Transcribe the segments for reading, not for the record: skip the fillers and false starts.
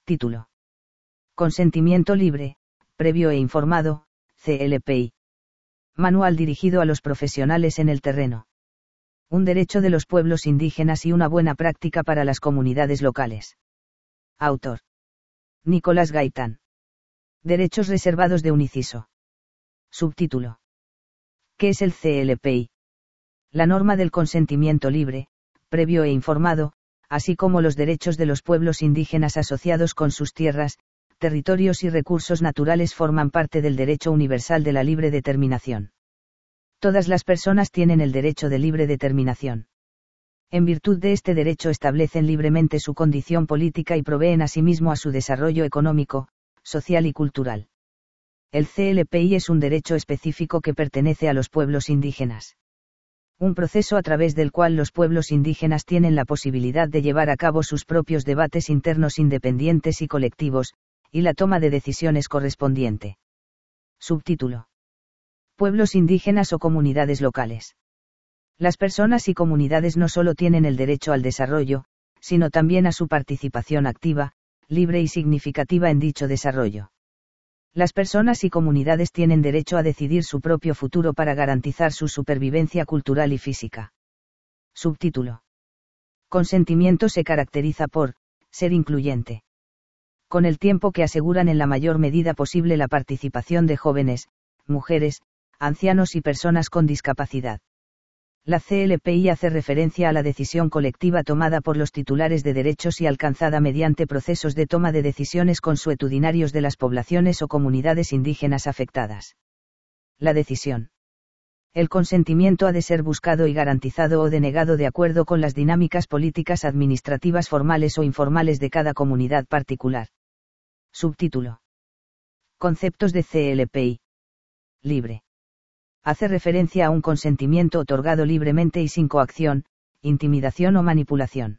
Título. Consentimiento libre, previo e informado, CLPI. Manual dirigido a los profesionales en el terreno. Un derecho de los pueblos indígenas y una buena práctica para las comunidades locales. Autor. Nicolás Gaitán. Derechos reservados de un inciso. Subtítulo. ¿Qué es el CLPI? La norma del consentimiento libre, previo e informado, así como los derechos de los pueblos indígenas asociados con sus tierras, territorios y recursos naturales forman parte del derecho universal de la libre determinación. Todas las personas tienen el derecho de libre determinación. En virtud de este derecho establecen libremente su condición política y proveen asimismo a su desarrollo económico, social y cultural. El CLPI es un derecho específico que pertenece a los pueblos indígenas. Un proceso a través del cual los pueblos indígenas tienen la posibilidad de llevar a cabo sus propios debates internos independientes y colectivos, y la toma de decisiones correspondiente. Subtítulo. Pueblos indígenas o comunidades locales. Las personas y comunidades no solo tienen el derecho al desarrollo, sino también a su participación activa, libre y significativa en dicho desarrollo. Las personas y comunidades tienen derecho a decidir su propio futuro para garantizar su supervivencia cultural y física. Subtítulo. Consentimiento se caracteriza por ser incluyente. Con el tiempo que aseguran en la mayor medida posible la participación de jóvenes, mujeres, ancianos y personas con discapacidad. La CLPI hace referencia a la decisión colectiva tomada por los titulares de derechos y alcanzada mediante procesos de toma de decisiones consuetudinarios de las poblaciones o comunidades indígenas afectadas. La decisión. El consentimiento ha de ser buscado y garantizado o denegado de acuerdo con las dinámicas políticas administrativas formales o informales de cada comunidad particular. Subtítulo. Conceptos de CLPI. Libre. Hace referencia a un consentimiento otorgado libremente y sin coacción, intimidación o manipulación.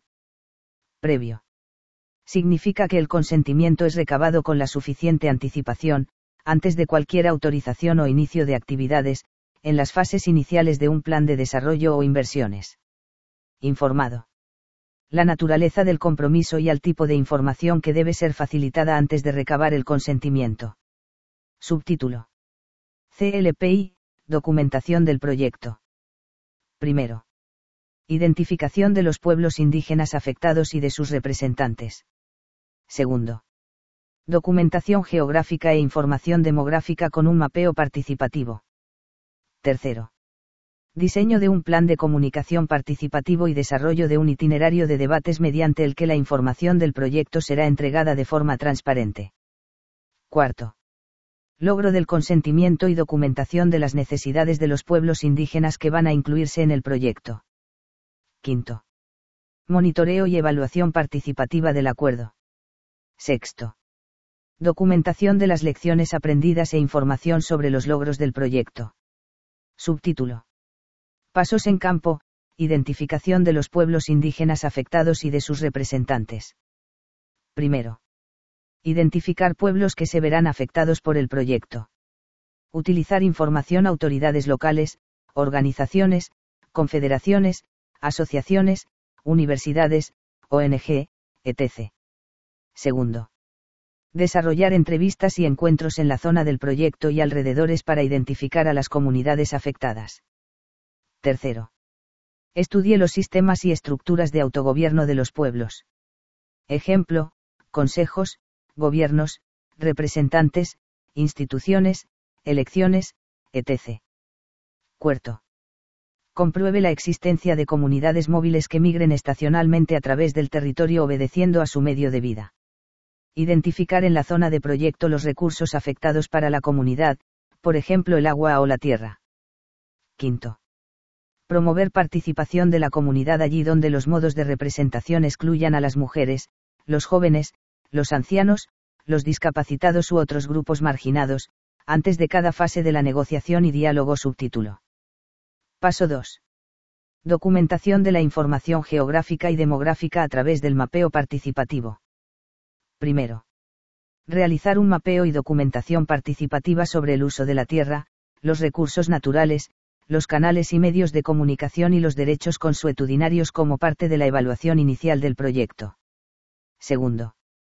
Previo. Significa que el consentimiento es recabado con la suficiente anticipación, antes de cualquier autorización o inicio de actividades, en las fases iniciales de un plan de desarrollo o inversiones. Informado. La naturaleza del compromiso y el tipo de información que debe ser facilitada antes de recabar el consentimiento. Subtítulo. CLPI. Documentación del proyecto. Primero. Identificación de los pueblos indígenas afectados y de sus representantes. Segundo. Documentación geográfica e información demográfica con un mapeo participativo. Tercero. Diseño de un plan de comunicación participativo y desarrollo de un itinerario de debates mediante el que la información del proyecto será entregada de forma transparente. Cuarto. Logro del consentimiento y documentación de las necesidades de los pueblos indígenas que van a incluirse en el proyecto. Quinto. Monitoreo y evaluación participativa del acuerdo. Sexto. Documentación de las lecciones aprendidas e información sobre los logros del proyecto. Subtítulo. Pasos en campo, identificación de los pueblos indígenas afectados y de sus representantes. Primero. Identificar pueblos que se verán afectados por el proyecto. Utilizar información autoridades locales, organizaciones, confederaciones, asociaciones, universidades, ONG, etc. Segundo. Desarrollar entrevistas y encuentros en la zona del proyecto y alrededores para identificar a las comunidades afectadas. Tercero. Estudie los sistemas y estructuras de autogobierno de los pueblos. Ejemplo, consejos, gobiernos, representantes, instituciones, elecciones, etc. Cuarto. Compruebe la existencia de comunidades móviles que migren estacionalmente a través del territorio obedeciendo a su medio de vida. Identificar en la zona de proyecto los recursos afectados para la comunidad, por ejemplo el agua o la tierra. Quinto. Promover participación de la comunidad allí donde los modos de representación excluyan a las mujeres, los jóvenes, los ancianos, los discapacitados u otros grupos marginados, antes de cada fase de la negociación y diálogo. Subtítulo. Paso 2. Documentación de la información geográfica y demográfica a través del mapeo participativo. Primero. Realizar un mapeo y documentación participativa sobre el uso de la tierra, los recursos naturales, los canales y medios de comunicación y los derechos consuetudinarios como parte de la evaluación inicial del proyecto. Segundo.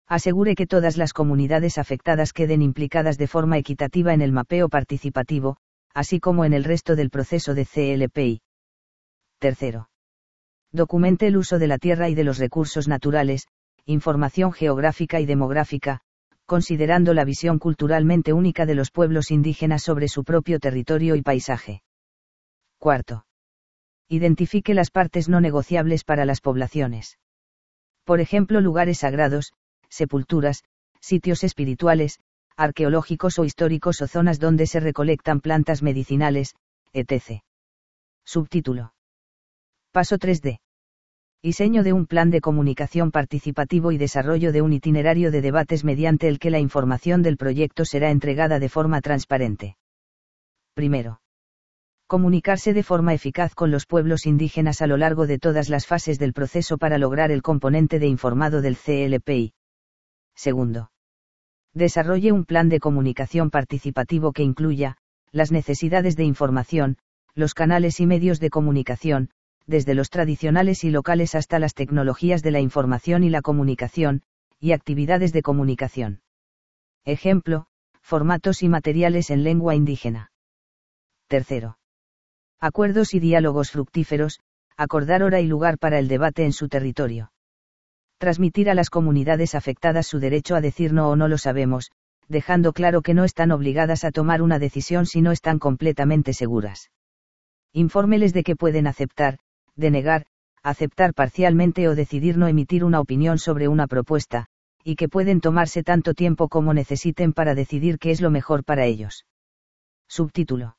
Asegure que todas las comunidades afectadas queden implicadas de forma equitativa en el mapeo participativo, así como en el resto del proceso de CLPI. Tercero. Documente el uso de la tierra y de los recursos naturales, información geográfica y demográfica, considerando la visión culturalmente única de los pueblos indígenas sobre su propio territorio y paisaje. Cuarto. Identifique las partes no negociables para las poblaciones. Por ejemplo, lugares sagrados, sepulturas, sitios espirituales, arqueológicos o históricos o zonas donde se recolectan plantas medicinales, etc. Subtítulo. Paso 3D. Diseño de un plan de comunicación participativo y desarrollo de un itinerario de debates mediante el que la información del proyecto será entregada de forma transparente. Primero. Comunicarse de forma eficaz con los pueblos indígenas a lo largo de todas las fases del proceso para lograr el componente de informado del CLPI. Segundo. Desarrolle un plan de comunicación participativo que incluya las necesidades de información, los canales y medios de comunicación, desde los tradicionales y locales hasta las tecnologías de la información y la comunicación, y actividades de comunicación. Ejemplo, formatos y materiales en lengua indígena. Tercero. Acuerdos y diálogos fructíferos, acordar hora y lugar para el debate en su territorio. Transmitir a las comunidades afectadas su derecho a decir no o no lo sabemos, dejando claro que no están obligadas a tomar una decisión si no están completamente seguras. Infórmeles de que pueden aceptar, denegar, aceptar parcialmente o decidir no emitir una opinión sobre una propuesta, y que pueden tomarse tanto tiempo como necesiten para decidir qué es lo mejor para ellos. Subtítulo.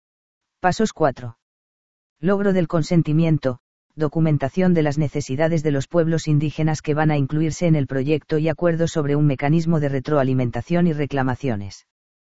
Pasos 4. Logro del consentimiento, documentación de las necesidades de los pueblos indígenas que van a incluirse en el proyecto y acuerdo sobre un mecanismo de retroalimentación y reclamaciones.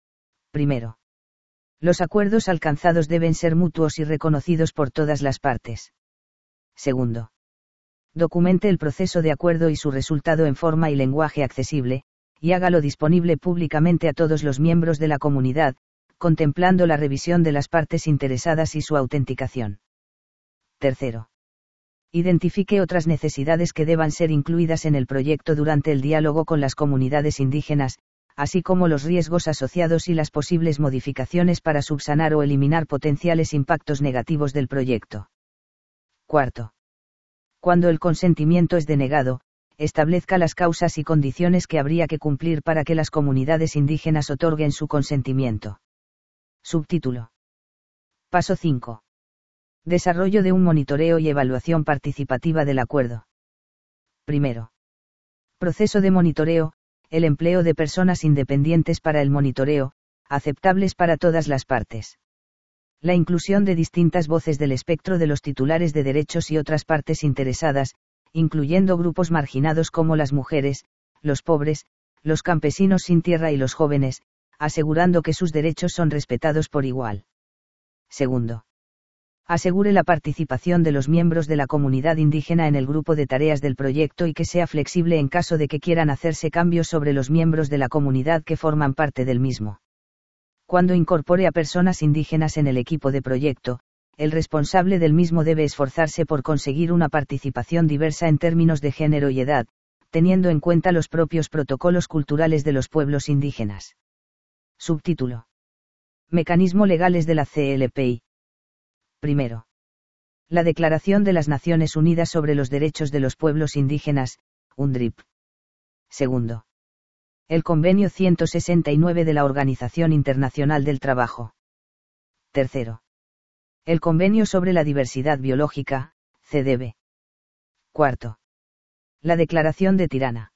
Primero. Los acuerdos alcanzados deben ser mutuos y reconocidos por todas las partes. Segundo. Documente el proceso de acuerdo y su resultado en forma y lenguaje accesible, y hágalo disponible públicamente a todos los miembros de la comunidad, contemplando la revisión de las partes interesadas y su autenticación. Tercero. Identifique otras necesidades que deban ser incluidas en el proyecto durante el diálogo con las comunidades indígenas, así como los riesgos asociados y las posibles modificaciones para subsanar o eliminar potenciales impactos negativos del proyecto. Cuarto. Cuando el consentimiento es denegado, establezca las causas y condiciones que habría que cumplir para que las comunidades indígenas otorguen su consentimiento. Subtítulo. Paso 5. Desarrollo de un monitoreo y evaluación participativa del acuerdo. Primero. Proceso de monitoreo, el empleo de personas independientes para el monitoreo, aceptables para todas las partes. La inclusión de distintas voces del espectro de los titulares de derechos y otras partes interesadas, incluyendo grupos marginados como las mujeres, los pobres, los campesinos sin tierra y los jóvenes, asegurando que sus derechos son respetados por igual. Segundo. Asegure la participación de los miembros de la comunidad indígena en el grupo de tareas del proyecto y que sea flexible en caso de que quieran hacerse cambios sobre los miembros de la comunidad que forman parte del mismo. Cuando incorpore a personas indígenas en el equipo de proyecto, el responsable del mismo debe esforzarse por conseguir una participación diversa en términos de género y edad, teniendo en cuenta los propios protocolos culturales de los pueblos indígenas. Subtítulo. Mecanismos legales de la CLPI. Primero. La Declaración de las Naciones Unidas sobre los Derechos de los Pueblos Indígenas, UNDRIP. Segundo. El Convenio 169 de la Organización Internacional del Trabajo. Tercero. El Convenio sobre la Diversidad Biológica, CDB. Cuarto. La Declaración de Tirana.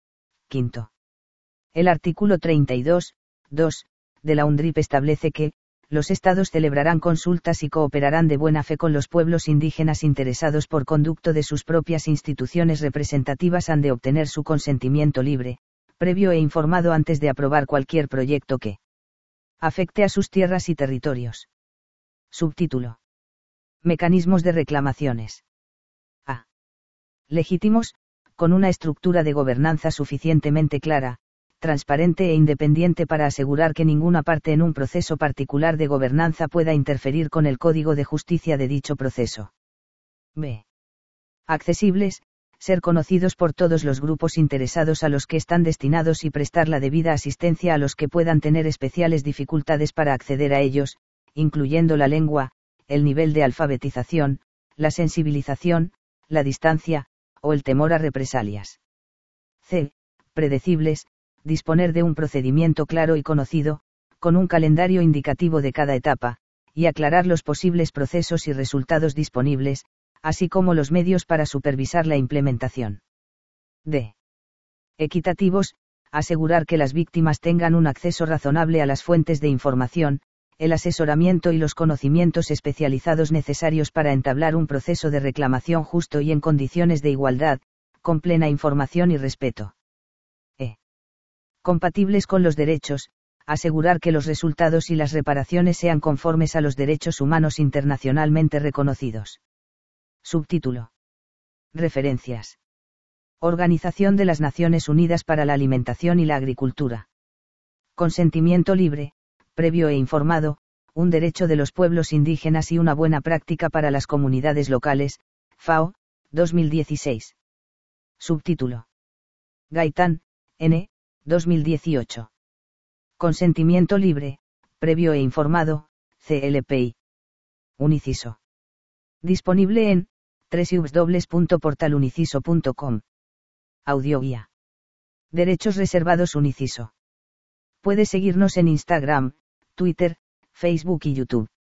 Quinto. El artículo 32, 2, de la UNDRIP establece que, los estados celebrarán consultas y cooperarán de buena fe con los pueblos indígenas interesados por conducto de sus propias instituciones representativas han de obtener su consentimiento libre, previo e informado antes de aprobar cualquier proyecto que afecte a sus tierras y territorios. Subtítulo. Mecanismos de reclamaciones. A. Legítimos, con una estructura de gobernanza suficientemente clara, transparente e independiente para asegurar que ninguna parte en un proceso particular de gobernanza pueda interferir con el código de justicia de dicho proceso. B. Accesibles, ser conocidos por todos los grupos interesados a los que están destinados y prestar la debida asistencia a los que puedan tener especiales dificultades para acceder a ellos, incluyendo la lengua, el nivel de alfabetización, la sensibilización, la distancia, o el temor a represalias. C. Predecibles, disponer de un procedimiento claro y conocido, con un calendario indicativo de cada etapa, y aclarar los posibles procesos y resultados disponibles, así como los medios para supervisar la implementación. D. Equitativos, asegurar que las víctimas tengan un acceso razonable a las fuentes de información, el asesoramiento y los conocimientos especializados necesarios para entablar un proceso de reclamación justo y en condiciones de igualdad, con plena información y respeto. E. Compatibles con los derechos, asegurar que los resultados y las reparaciones sean conformes a los derechos humanos internacionalmente reconocidos. Subtítulo. Referencias. Organización de las Naciones Unidas para la Alimentación y la Agricultura. Consentimiento libre, previo e informado, un derecho de los pueblos indígenas y una buena práctica para las comunidades locales, FAO, 2016. Subtítulo. Gaitán, N., 2018. Consentimiento libre, previo e informado, CLPI. Uniciso. Disponible en www.portaluniciso.com. Audioguía. Derechos reservados Uniciso. Puedes seguirnos en Instagram, Twitter, Facebook y YouTube.